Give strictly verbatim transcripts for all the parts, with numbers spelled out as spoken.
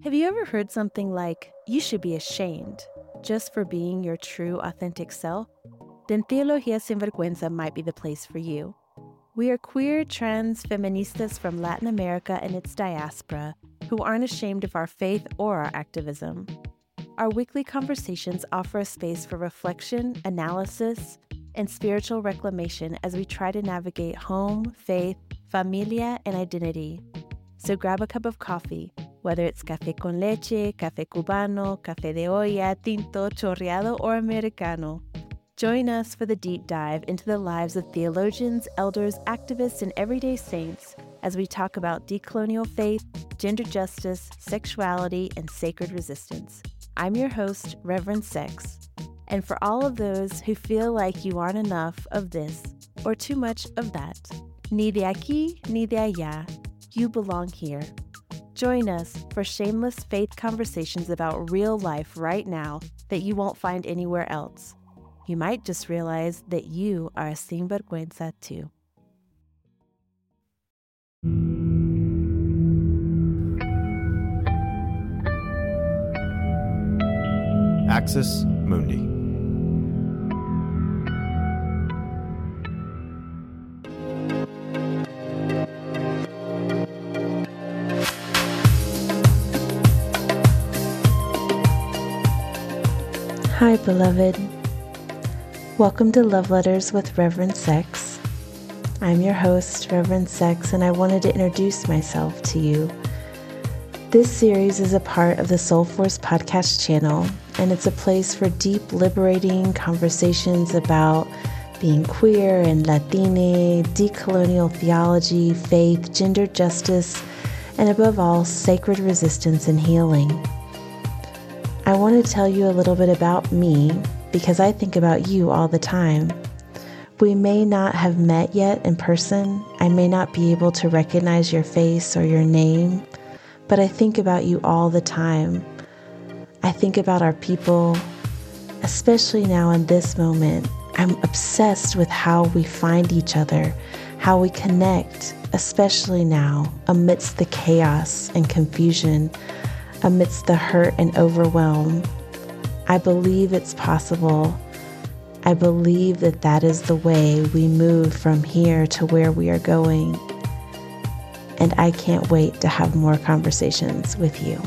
Have you ever heard something like, you should be ashamed, just for being your true, authentic self? Then Teología Sin Vergüenza might be the place for you. We are queer, trans, feministas from Latin America and its diaspora who aren't ashamed of our faith or our activism. Our weekly conversations offer a space for reflection, analysis, and spiritual reclamation as we try to navigate home, faith, familia, and identity. So grab a cup of coffee, whether it's café con leche, café cubano, café de olla, tinto, chorreado, or americano. Join us for the deep dive into the lives of theologians, elders, activists, and everyday saints as we talk about decolonial faith, gender justice, sexuality, and sacred resistance. I'm your host, Reverend Sex. And for all of those who feel like you aren't enough of this or too much of that, ni de aquí ni de allá, you belong here. Join us for shameless faith conversations about real life right now that you won't find anywhere else. You might just realize that you are a sinvergüenza too. Axis Mundi. Hi, beloved. Welcome to Love Letters with Reverend Sex. I'm your host, Reverend Sex, and I wanted to introduce myself to you. This series is a part of the Soul Force podcast channel, and it's a place for deep, liberating conversations about being queer and Latine, decolonial theology, faith, gender justice, and above all, sacred resistance and healing. I want to tell you a little bit about me because I think about you all the time. We may not have met yet in person. I may not be able to recognize your face or your name, but I think about you all the time. I think about our people, especially now in this moment. I'm obsessed with how we find each other, how we connect, especially now amidst the chaos and confusion, amidst the hurt and overwhelm. I believe it's possible. I believe that that is the way we move from here to where we are going. And I can't wait to have more conversations with you.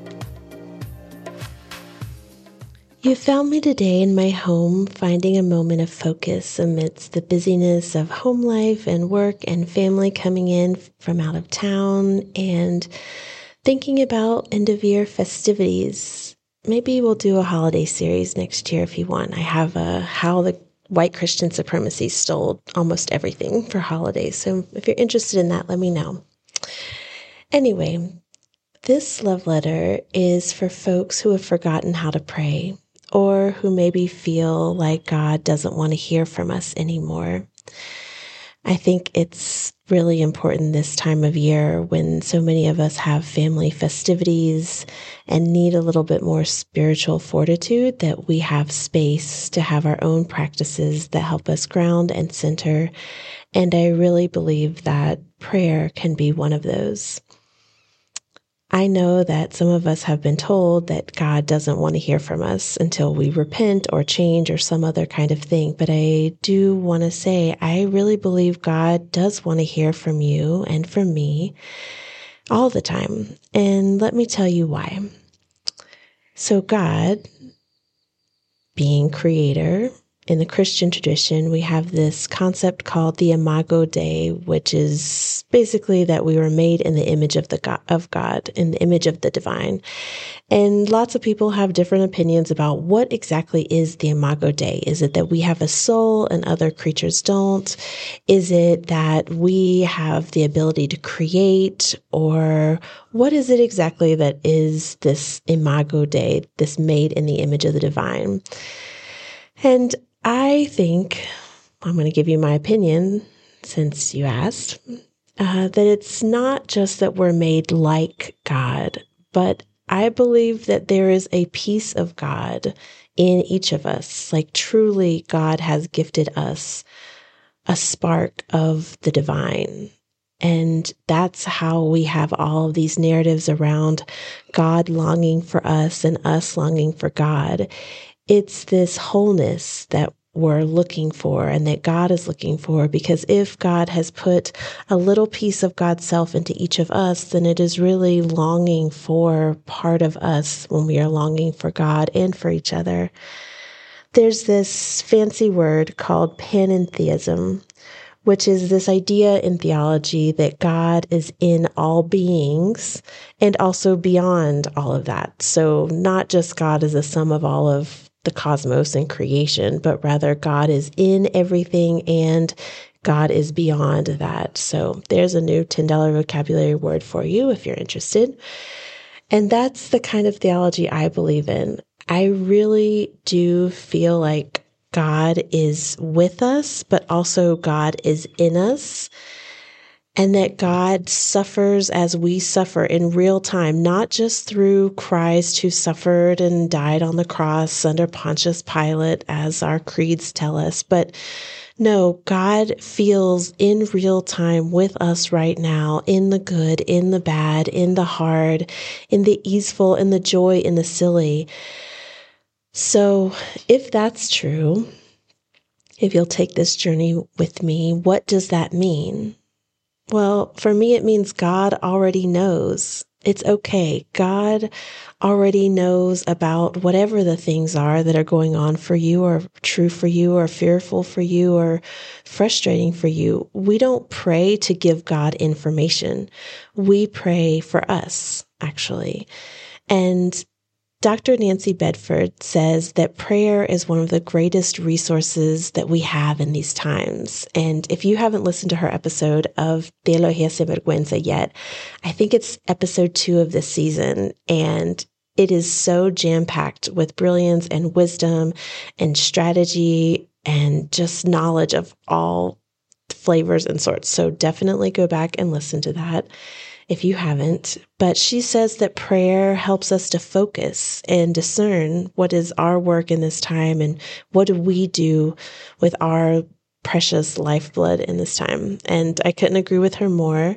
You found me today in my home, finding a moment of focus amidst the busyness of home life and work and family coming in from out of town and thinking about end of year festivities. Maybe we'll do a holiday series next year if you want. I have a how the white Christian supremacy stole almost everything for holidays. So if you're interested in that, let me know. Anyway, this love letter is for folks who have forgotten how to pray or who maybe feel like God doesn't want to hear from us anymore. I think it's really important this time of year when so many of us have family festivities and need a little bit more spiritual fortitude that we have space to have our own practices that help us ground and center. And I really believe that prayer can be one of those. I know that some of us have been told that God doesn't want to hear from us until we repent or change or some other kind of thing. But I do want to say, I really believe God does want to hear from you and from me all the time. And let me tell you why. So God, being creator, in the Christian tradition, we have this concept called the Imago Dei, which is basically that we were made in the image of the God, of God, in the image of the divine. And lots of people have different opinions about what exactly is the Imago Dei. Is it that we have a soul and other creatures don't? Is it that we have the ability to create? Or what is it exactly that is this Imago Dei, this made in the image of the divine? And I think, I'm going to give you my opinion since you asked, uh, that it's not just that we're made like God, but I believe that there is a piece of God in each of us. Like truly, God has gifted us a spark of the divine. And that's how we have all of these narratives around God longing for us and us longing for God. It's this wholeness that we're looking for and that God is looking for, because if God has put a little piece of God's self into each of us, then it is really longing for part of us when we are longing for God and for each other. There's this fancy word called panentheism, which is this idea in theology that God is in all beings and also beyond all of that. So not just God is a sum of all of the cosmos and creation, but rather God is in everything and God is beyond that. So there's a new ten dollars vocabulary word for you if you're interested. And that's the kind of theology I believe in. I really do feel like God is with us, but also God is in us. And that God suffers as we suffer in real time, not just through Christ who suffered and died on the cross under Pontius Pilate, as our creeds tell us. But no, God feels in real time with us right now, in the good, in the bad, in the hard, in the easeful, in the joy, in the silly. So if that's true, if you'll take this journey with me, what does that mean? Well, for me, it means God already knows. It's okay. God already knows about whatever the things are that are going on for you or true for you or fearful for you or frustrating for you. We don't pray to give God information. We pray for us, actually. And Doctor Nancy Bedford says that prayer is one of the greatest resources that we have in these times. And if you haven't listened to her episode of Teología Sin Vergüenza yet, I think it's episode two of this season. And it is so jam-packed with brilliance and wisdom and strategy and just knowledge of all flavors and sorts. So definitely go back and listen to that if you haven't. But she says that prayer helps us to focus and discern what is our work in this time and what do we do with our precious lifeblood in this time. And I couldn't agree with her more.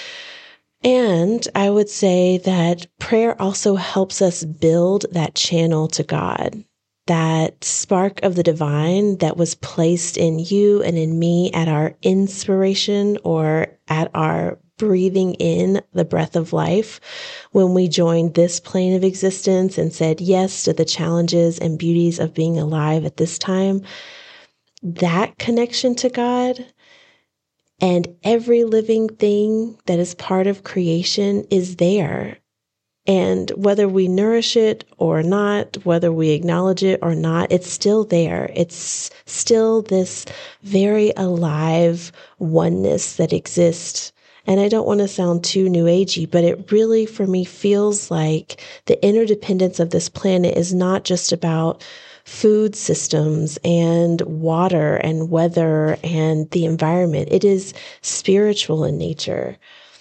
And I would say that prayer also helps us build that channel to God, that spark of the divine that was placed in you and in me at our inspiration or at our breathing in the breath of life when we joined this plane of existence and said yes to the challenges and beauties of being alive at this time. That connection to God and every living thing that is part of creation is there. And whether we nourish it or not, whether we acknowledge it or not, it's still there. It's still this very alive oneness that exists. And I don't want to sound too new agey, but it really, for me, feels like the interdependence of this planet is not just about food systems and water and weather and the environment. It is spiritual in nature.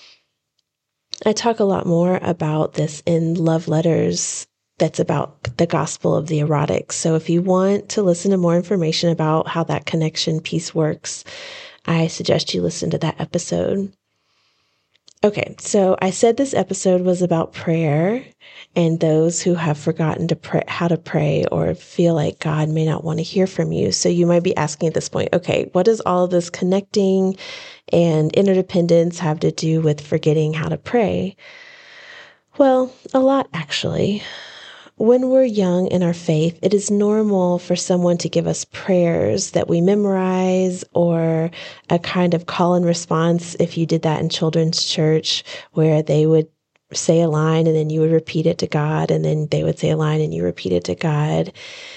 I talk a lot more about this in Love Letters that's about the gospel of the erotic. So if you want to listen to more information about how that connection piece works, I suggest you listen to that episode. Okay, so I said this episode was about prayer and those who have forgotten to pray, how to pray or feel like God may not want to hear from you. So you might be asking at this point, okay, what does all of this connecting and interdependence have to do with forgetting how to pray? Well, a lot actually. When we're young in our faith, it is normal for someone to give us prayers that we memorize or a kind of call and response if you did that in children's church where they would say a line and then you would repeat it to God and then they would say a line and you repeat it to God.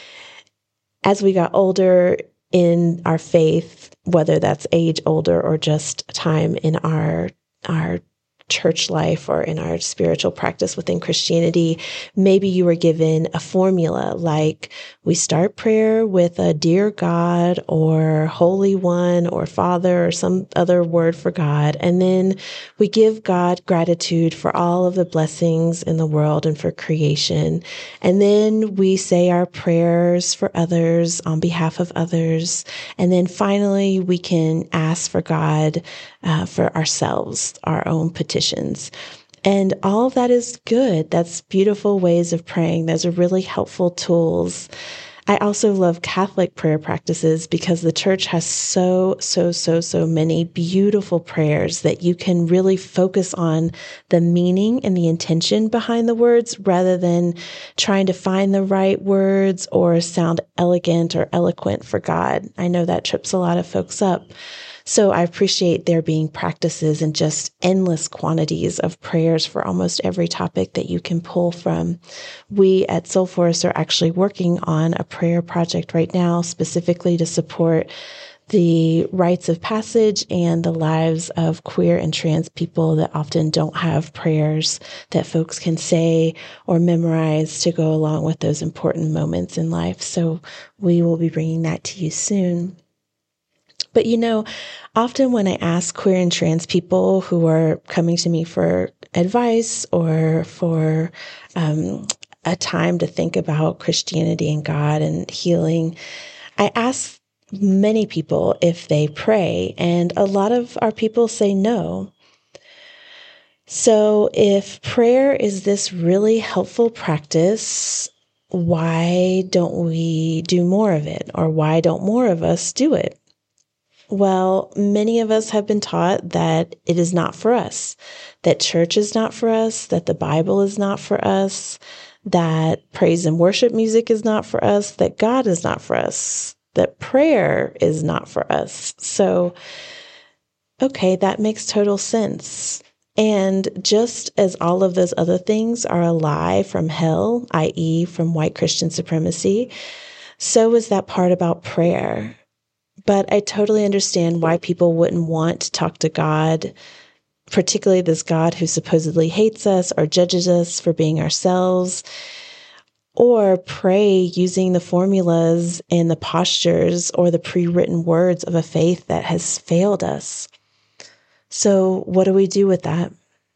As we got older in our faith, whether that's age older or just time in our our church life or in our spiritual practice within Christianity, maybe you were given a formula like we start prayer with a dear God or Holy One or Father or some other word for God. And then we give God gratitude for all of the blessings in the world and for creation. And then we say our prayers for others on behalf of others. And then finally we can ask for God uh, for ourselves, our own petitions. And all of that is good. That's beautiful ways of praying. Those are really helpful tools. I also love Catholic prayer practices because the church has so, so, so, so many beautiful prayers that you can really focus on the meaning and the intention behind the words rather than trying to find the right words or sound elegant or eloquent for God. I know that trips a lot of folks up. So I appreciate there being practices and just endless quantities of prayers for almost every topic that you can pull from. We at Soul Force are actually working on a prayer project right now, specifically to support the rites of passage and the lives of queer and trans people that often don't have prayers that folks can say or memorize to go along with those important moments in life. So we will be bringing that to you soon. But, you know, often when I ask queer and trans people who are coming to me for advice or for um, a time to think about Christianity and God and healing, I ask many people if they pray, and a lot of our people say no. So if prayer is this really helpful practice, why don't we do more of it? Or why don't more of us do it? Well, many of us have been taught that it is not for us, that church is not for us, that the Bible is not for us, that praise and worship music is not for us, that God is not for us, that prayer is not for us. So, okay, that makes total sense. And just as all of those other things are a lie from hell, that is from white Christian supremacy, so is that part about prayer. But I totally understand why people wouldn't want to talk to God, particularly this God who supposedly hates us or judges us for being ourselves, or pray using the formulas and the postures or the pre-written words of a faith that has failed us. So what do we do with that?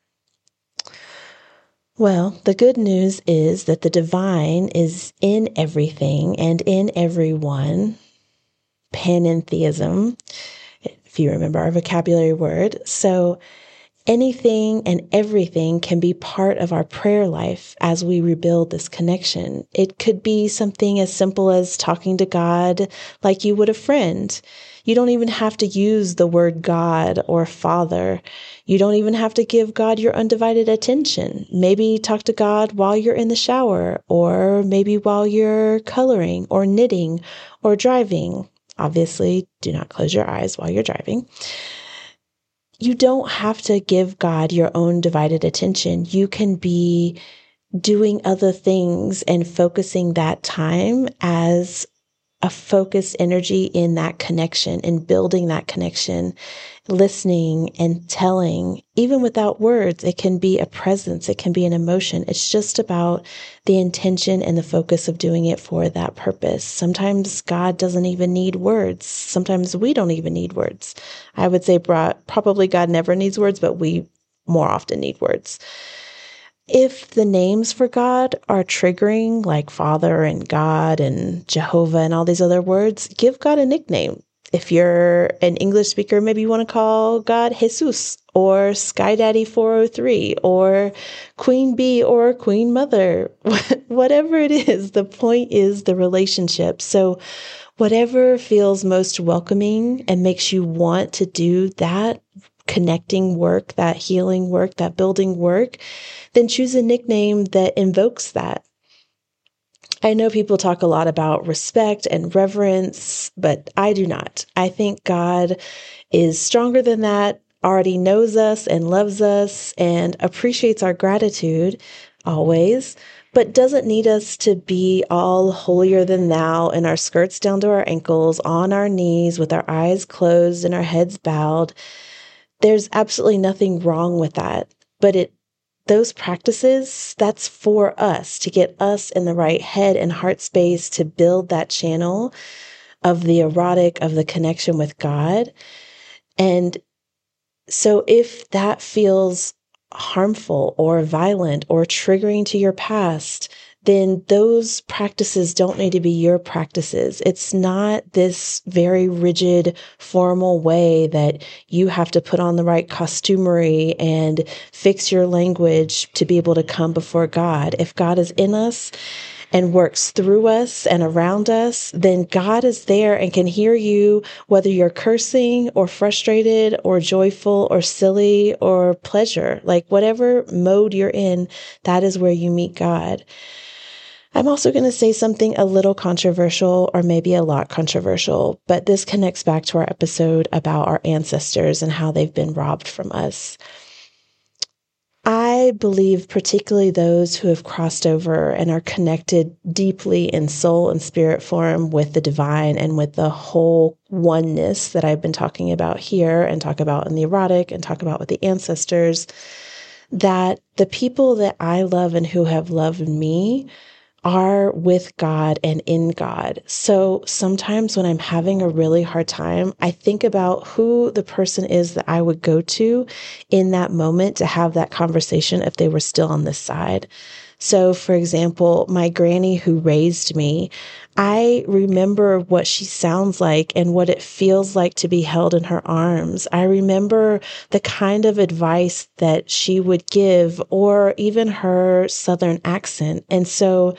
Well, the good news is that the divine is in everything and in everyone. Panentheism, if you remember our vocabulary word. So anything and everything can be part of our prayer life as we rebuild this connection. It could be something as simple as talking to God like you would a friend. You don't even have to use the word God or Father. You don't even have to give God your undivided attention. Maybe talk to God while you're in the shower, or maybe while you're coloring or knitting or driving. Obviously, do not close your eyes while you're driving. You don't have to give God your own divided attention. You can be doing other things and focusing that time as a focused energy in that connection and building that connection, listening and telling, even without words. It can be a presence. It can be an emotion. It's just about the intention and the focus of doing it for that purpose. Sometimes God doesn't even need words. Sometimes we don't even need words. I would say probably God never needs words, but we more often need words. If the names for God are triggering, like Father and God and Jehovah and all these other words, give God a nickname. If you're an English speaker, maybe you want to call God Jesus or Sky Daddy four oh three or Queen Bee or Queen Mother. Whatever it is, the point is the relationship. So whatever feels most welcoming and makes you want to do that connecting work, that healing work, that building work, then choose a nickname that invokes that. I know people talk a lot about respect and reverence, but I do not. I think God is stronger than that, already knows us and loves us and appreciates our gratitude always, but doesn't need us to be all holier than thou in our skirts down to our ankles, on our knees with our eyes closed and our heads bowed. There's absolutely nothing wrong with that, but it those practices, that's for us to get us in the right head and heart space to build that channel of the erotic, of the connection with God. And so if that feels harmful or violent or triggering to your past, then those practices don't need to be your practices. It's not this very rigid, formal way that you have to put on the right costumery and fix your language to be able to come before God. If God is in us and works through us and around us, then God is there and can hear you, whether you're cursing or frustrated or joyful or silly or pleasure. Like whatever mode you're in, that is where you meet God. I'm also going to say something a little controversial, or maybe a lot controversial, but this connects back to our episode about our ancestors and how they've been robbed from us. I believe particularly those who have crossed over and are connected deeply in soul and spirit form with the divine and with the whole oneness that I've been talking about here and talk about in the erotic and talk about with the ancestors, that the people that I love and who have loved me are with God and in God. So sometimes when I'm having a really hard time, I think about who the person is that I would go to in that moment to have that conversation if they were still on this side. So for example, my granny who raised me, I remember what she sounds like and what it feels like to be held in her arms. I remember the kind of advice that she would give, or even her Southern accent. And so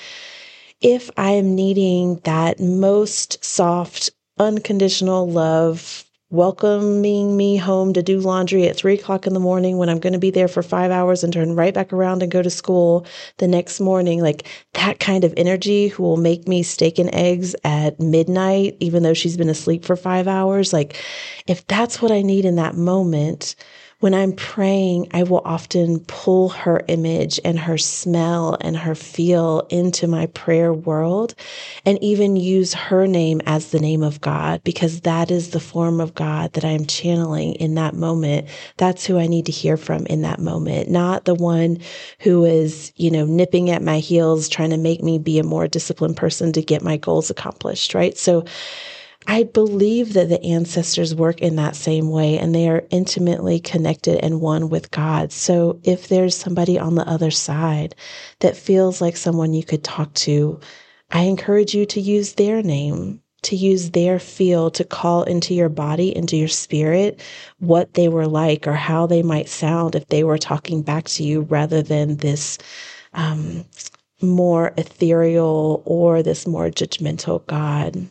if I am needing that most soft, unconditional love, welcoming me home to do laundry at three o'clock in the morning when I'm going to be there for five hours and turn right back around and go to school the next morning, like that kind of energy who will make me steak and eggs at midnight, even though she's been asleep for five hours. Like if that's what I need in that moment, when I'm praying, I will often pull her image and her smell and her feel into my prayer world, and even use her name as the name of God, because that is the form of God that I am channeling in that moment. That's who I need to hear from in that moment, not the one who is, you know, nipping at my heels, trying to make me be a more disciplined person to get my goals accomplished, right? So I believe that the ancestors work in that same way, and they are intimately connected and one with God. So if there's somebody on the other side that feels like someone you could talk to, I encourage you to use their name, to use their feel, to call into your body, into your spirit, what they were like or how they might sound if they were talking back to you, rather than this um, more ethereal or this more judgmental God.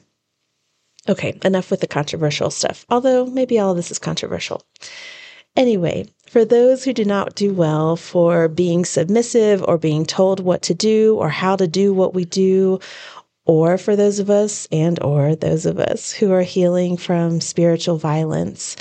Okay, enough with the controversial stuff, although maybe all of this is controversial. Anyway, for those who do not do well for being submissive or being told what to do or how to do what we do, or for those of us and or those of us who are healing from spiritual violence,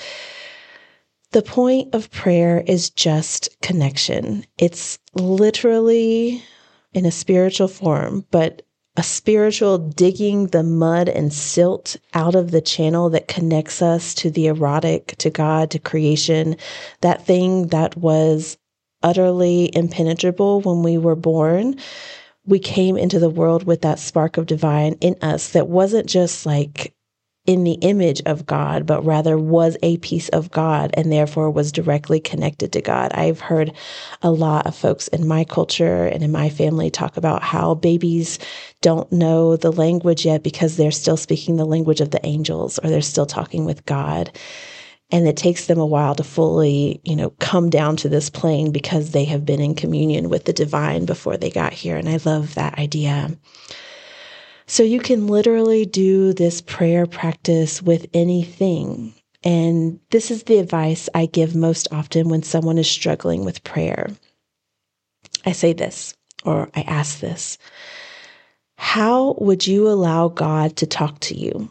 the point of prayer is just connection. It's literally in a spiritual form, but a spiritual digging the mud and silt out of the channel that connects us to the erotic, to God, to creation, that thing that was utterly impenetrable when we were born. We came into the world with that spark of divine in us that wasn't just like in the image of God, but rather was a piece of God and therefore was directly connected to God. I've heard a lot of folks in my culture and in my family talk about how babies don't know the language yet because they're still speaking the language of the angels, or they're still talking with God. And it takes them a while to fully, you know, come down to this plane because they have been in communion with the divine before they got here. And I love that idea. So you can literally do this prayer practice with anything. And this is the advice I give most often when someone is struggling with prayer. I say this, or I ask this: how would you allow God to talk to you?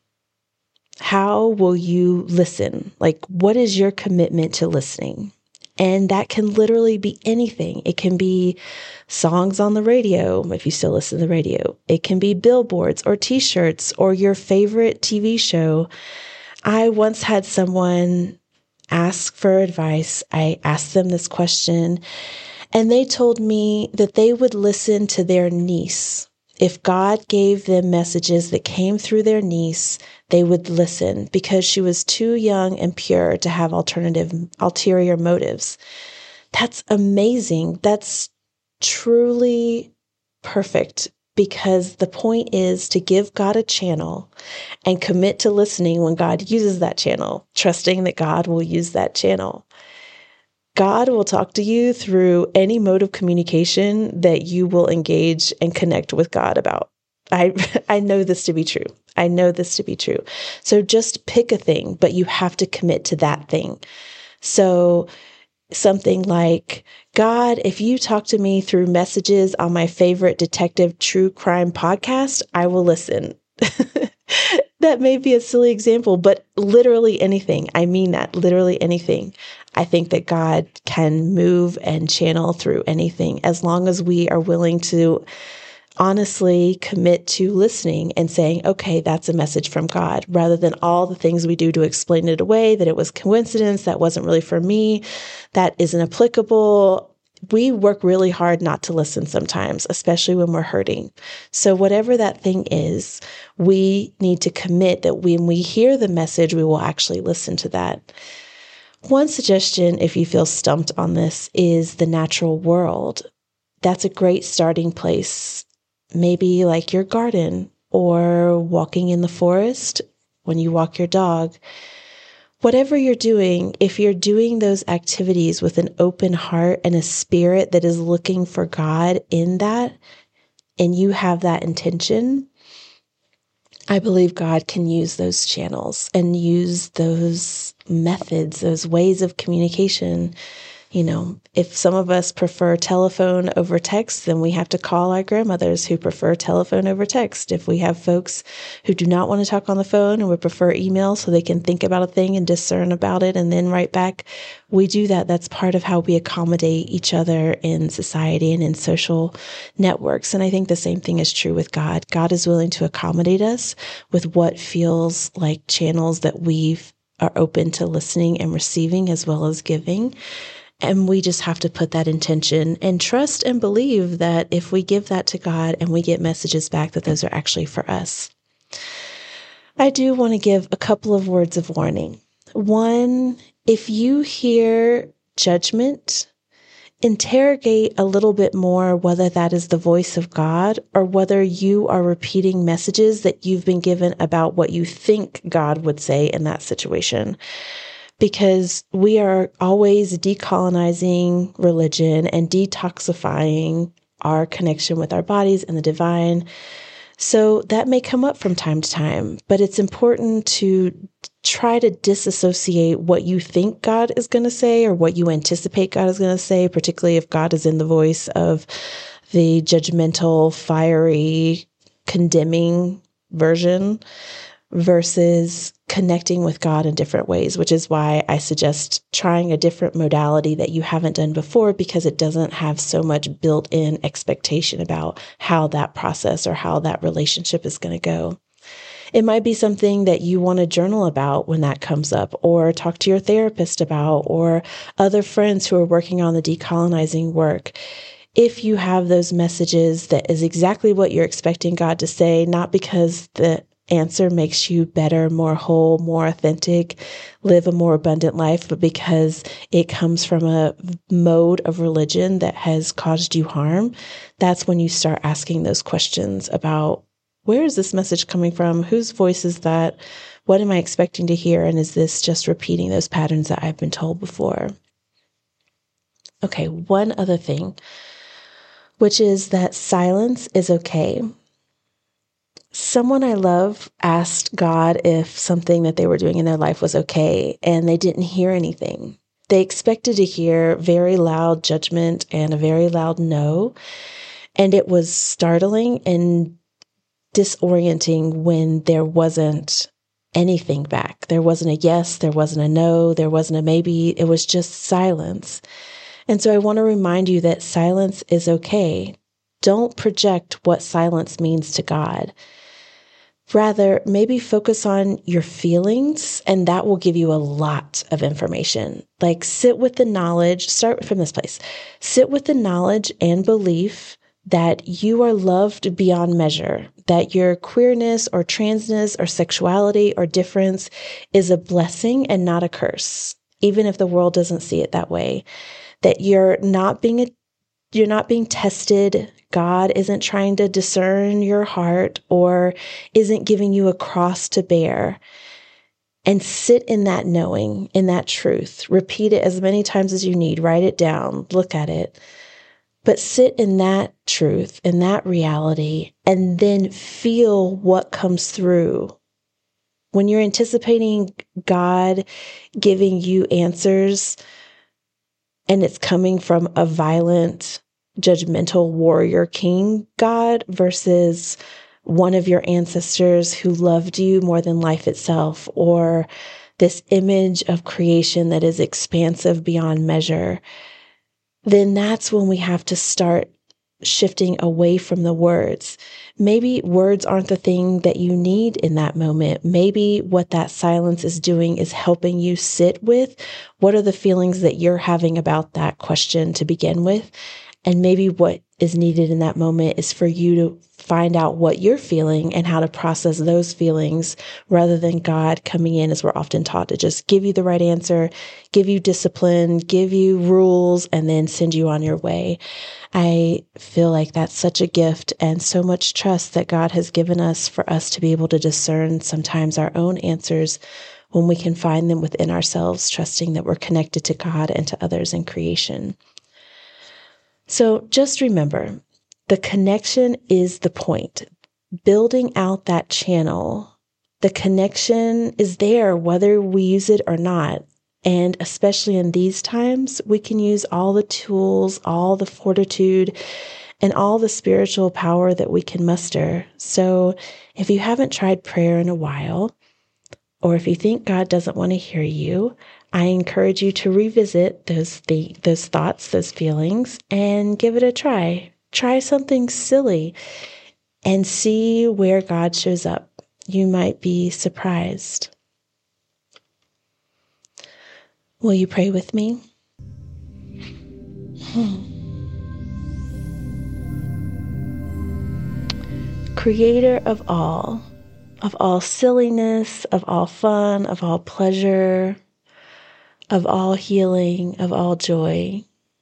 How will you listen? Like, what is your commitment to listening? And that can literally be anything. It can be songs on the radio, if you still listen to the radio. It can be billboards or t-shirts or your favorite T V show. I once had someone ask for advice. I asked them this question, and they told me that they would listen to their niece. If God gave them messages that came through their niece, they would listen because she was too young and pure to have alternative, ulterior motives. That's amazing. That's truly perfect, because the point is to give God a channel and commit to listening when God uses that channel, trusting that God will use that channel. God will talk to you through any mode of communication that you will engage and connect with God about. I I know this to be true. I know this to be true. So just pick a thing, but you have to commit to that thing. So something like, God, if you talk to me through messages on my favorite detective true crime podcast, I will listen. That may be a silly example, but literally anything. I mean that, literally anything. I think that God can move and channel through anything as long as we are willing to honestly commit to listening and saying, okay, that's a message from God, rather than all the things we do to explain it away, that it was coincidence, that wasn't really for me, that isn't applicable. We work really hard not to listen sometimes, especially when we're hurting. So whatever that thing is, we need to commit that when we hear the message, we will actually listen to that. One suggestion, if you feel stumped on this, is the natural world. That's a great starting place. Maybe like your garden or walking in the forest when you walk your dog. Whatever you're doing, if you're doing those activities with an open heart and a spirit that is looking for God in that, and you have that intention, I believe God can use those channels and use those methods, those ways of communication. You know, if some of us prefer telephone over text, then we have to call our grandmothers who prefer telephone over text. If we have folks who do not want to talk on the phone and would prefer email so they can think about a thing and discern about it and then write back, we do that. That's part of how we accommodate each other in society and in social networks. And I think the same thing is true with God. God is willing to accommodate us with what feels like channels that we are open to listening and receiving as well as giving. And we just have to put that intention and trust and believe that if we give that to God and we get messages back, that those are actually for us. I do want to give a couple of words of warning. One, if you hear judgment, interrogate a little bit more whether that is the voice of God or whether you are repeating messages that you've been given about what you think God would say in that situation. Because we are always decolonizing religion and detoxifying our connection with our bodies and the divine. So that may come up from time to time, but it's important to try to disassociate what you think God is going to say or what you anticipate God is going to say, particularly if God is in the voice of the judgmental, fiery, condemning version, versus connecting with God in different ways, which is why I suggest trying a different modality that you haven't done before, because it doesn't have so much built-in expectation about how that process or how that relationship is going to go. It might be something that you want to journal about when that comes up, or talk to your therapist about, or other friends who are working on the decolonizing work. If you have those messages that is exactly what you're expecting God to say, not because the answer makes you better, more whole, more authentic, live a more abundant life, but because it comes from a mode of religion that has caused you harm, that's when you start asking those questions about, where is this message coming from? Whose voice is that? What am I expecting to hear? And is this just repeating those patterns that I've been told before? Okay, one other thing, which is that silence is okay. Someone I love asked God if something that they were doing in their life was okay, and they didn't hear anything. They expected to hear very loud judgment and a very loud no, and it was startling and disorienting when there wasn't anything back. There wasn't a yes, there wasn't a no, there wasn't a maybe, it was just silence. And so I want to remind you that silence is okay. Don't project what silence means to God. Rather, maybe focus on your feelings, and that will give you a lot of information. Like, sit with the knowledge, start from this place. Sit with the knowledge and belief that you are loved beyond measure, that your queerness or transness or sexuality or difference is a blessing and not a curse, even if the world doesn't see it that way. That you're not being a you're not being tested. God isn't trying to discern your heart or isn't giving you a cross to bear. And sit in that knowing, in that truth. Repeat it as many times as you need. Write it down. Look at it. But sit in that truth, in that reality, and then feel what comes through. When you're anticipating God giving you answers, and it's coming from a violent, judgmental warrior king God versus one of your ancestors who loved you more than life itself, or this image of creation that is expansive beyond measure, then that's when we have to start shifting away from the words. Maybe words aren't the thing that you need in that moment. Maybe what that silence is doing is helping you sit with what are the feelings that you're having about that question to begin with. And maybe what is needed in that moment is for you to find out what you're feeling and how to process those feelings rather than God coming in, as we're often taught, to just give you the right answer, give you discipline, give you rules, and then send you on your way. I feel like that's such a gift and so much trust that God has given us for us to be able to discern sometimes our own answers when we can find them within ourselves, trusting that we're connected to God and to others in creation. So just remember, the connection is the point. Building out that channel, the connection is there whether we use it or not. And especially in these times, we can use all the tools, all the fortitude, and all the spiritual power that we can muster. So if you haven't tried prayer in a while, or if you think God doesn't want to hear you, I encourage you to revisit those th- those thoughts, those feelings, and give it a try. Try something silly and see where God shows up. You might be surprised. Will you pray with me? Hmm. Creator of all, of all silliness, of all fun, of all pleasure, of all healing, of all joy.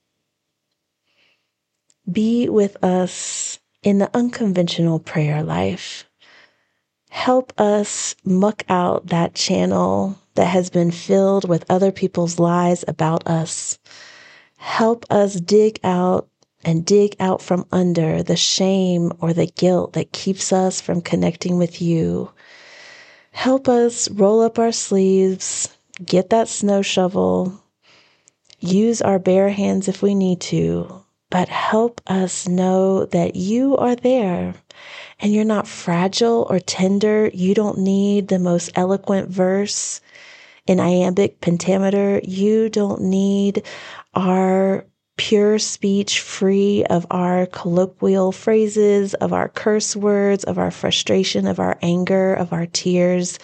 Be with us in the unconventional prayer life. Help us muck out that channel that has been filled with other people's lies about us. Help us dig out and dig out from under the shame or the guilt that keeps us from connecting with you. Help us roll up our sleeves, get that snow shovel, use our bare hands if we need to, but help us know that you are there and you're not fragile or tender. You don't need the most eloquent verse in iambic pentameter. You don't need our pure speech free of our colloquial phrases, of our curse words, of our frustration, of our anger, of our tears.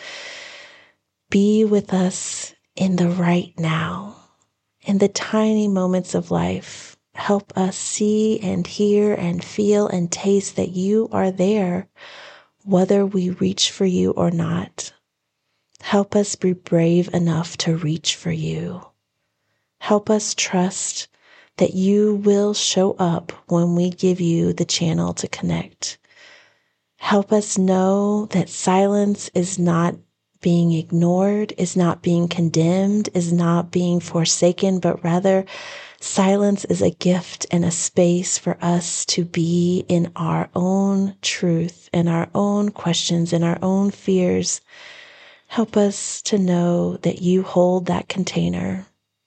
Be with us in the right now, in the tiny moments of life. Help us see and hear and feel and taste that you are there, whether we reach for you or not. Help us be brave enough to reach for you. Help us trust that you will show up when we give you the channel to connect. Help us know that silence is not being ignored, is not being condemned, is not being forsaken, but rather silence is a gift and a space for us to be in our own truth and our own questions and our own fears. Help us to know that you hold that container.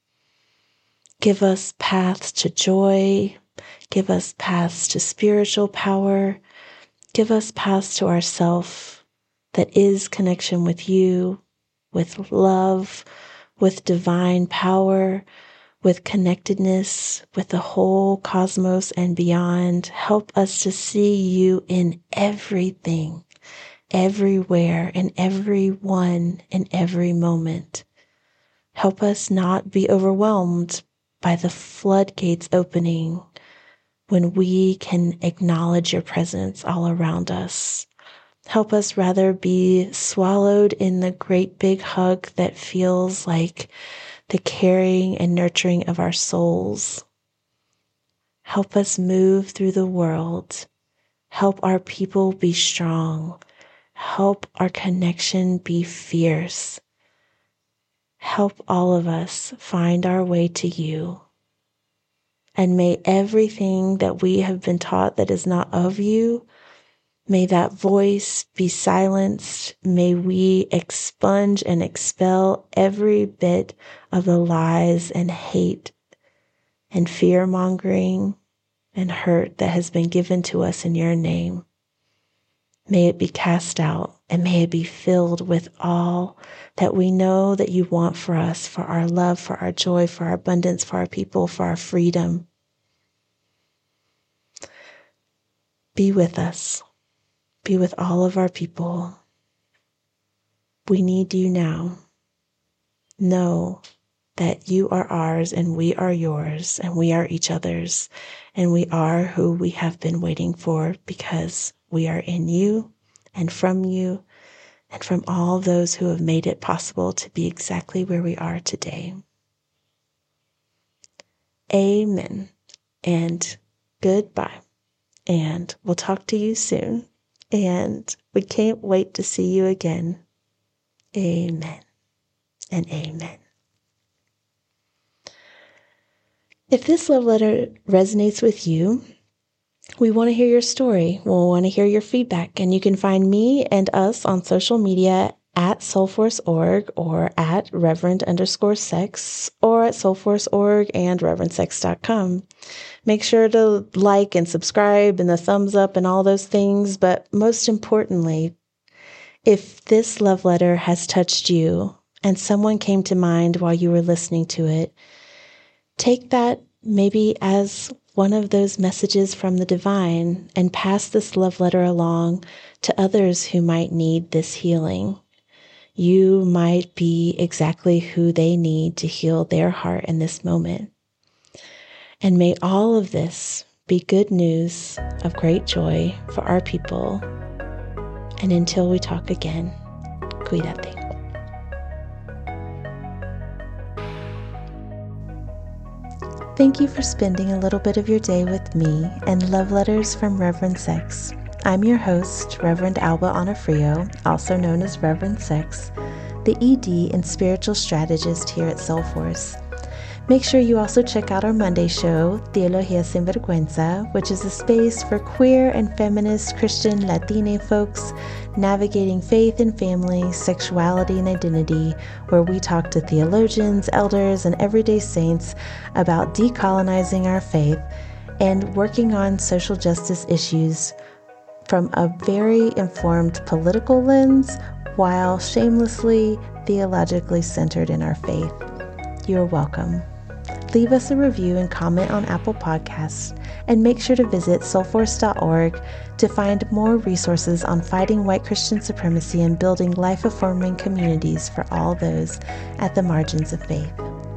Give us paths to joy. Give us paths to spiritual power. Give us paths to ourself that is connection with you, with love, with divine power, with connectedness, with the whole cosmos and beyond. Help us to see you in everything, everywhere, in everyone, in every moment. Help us not be overwhelmed by the floodgates opening when we can acknowledge your presence all around us. Help us rather be swallowed in the great big hug that feels like the caring and nurturing of our souls. Help us move through the world. Help our people be strong. Help our connection be fierce. Help all of us find our way to you. And may everything that we have been taught that is not of you, may that voice be silenced. May we expunge and expel every bit of the lies and hate and fear-mongering and hurt that has been given to us in your name. May it be cast out, and may it be filled with all that we know that you want for us, for our love, for our joy, for our abundance, for our people, for our freedom. Be with us. Be with all of our people. We need you now. Know that you are ours and we are yours and we are each other's and we are who we have been waiting for because we are in you and from you and from all those who have made it possible to be exactly where we are today. Amen and goodbye. And we'll talk to you soon. And we can't wait to see you again. Amen and amen. If this love letter resonates with you, we want to hear your story. We want to hear your feedback. And you can find me and us on social media at soulforce dot org or at reverend underscore sex or at soulforce dot org and reverend sex dot com. Make sure to like and subscribe and the thumbs up and all those things. But most importantly, if this love letter has touched you and someone came to mind while you were listening to it, take that maybe as one of those messages from the divine and pass this love letter along to others who might need this healing. You might be exactly who they need to heal their heart in this moment. And may all of this be good news of great joy for our people. And until we talk again, cuídate. Thank you for spending a little bit of your day with me and Love Letters from Reverend Sex. I'm your host, Reverend Alba Onofrio, also known as Reverend Sex, the E D and spiritual strategist here at Soulforce. Make sure you also check out our Monday show, Teología Sin Vergüenza, which is a space for queer and feminist Christian Latina folks navigating faith and family, sexuality and identity, where we talk to theologians, elders, and everyday saints about decolonizing our faith and working on social justice issues from a very informed political lens while shamelessly theologically centered in our faith. You're welcome. Leave us a review and comment on Apple Podcasts, and make sure to visit soulforce dot org to find more resources on fighting white Christian supremacy and building life-affirming communities for all those at the margins of faith.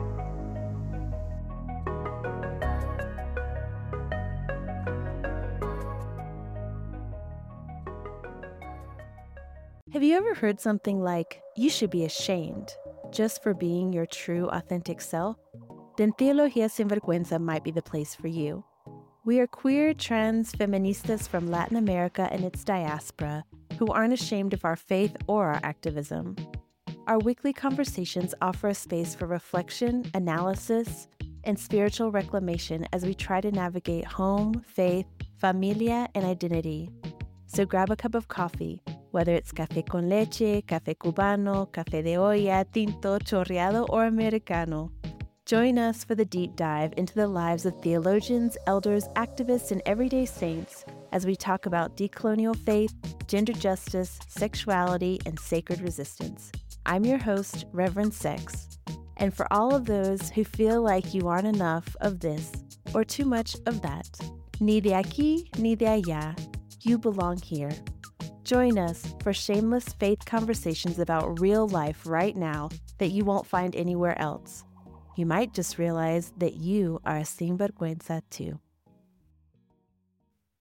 Have you ever heard something like, "You should be ashamed," just for being your true, authentic self? Then Teología Sin Vergüenza might be the place for you. We are queer, trans, feministas from Latin America and its diaspora who aren't ashamed of our faith or our activism. Our weekly conversations offer a space for reflection, analysis, and spiritual reclamation as we try to navigate home, faith, familia, and identity. So grab a cup of coffee, whether it's café con leche, café cubano, café de olla, tinto, chorreado, or americano. Join us for the deep dive into the lives of theologians, elders, activists, and everyday saints as we talk about decolonial faith, gender justice, sexuality, and sacred resistance. I'm your host, Reverend Sex. And for all of those who feel like you aren't enough of this or too much of that, ni de aquí, ni de allá, you belong here. Join us for shameless faith conversations about real life right now that you won't find anywhere else. You might just realize that you are a sinvergüenza too.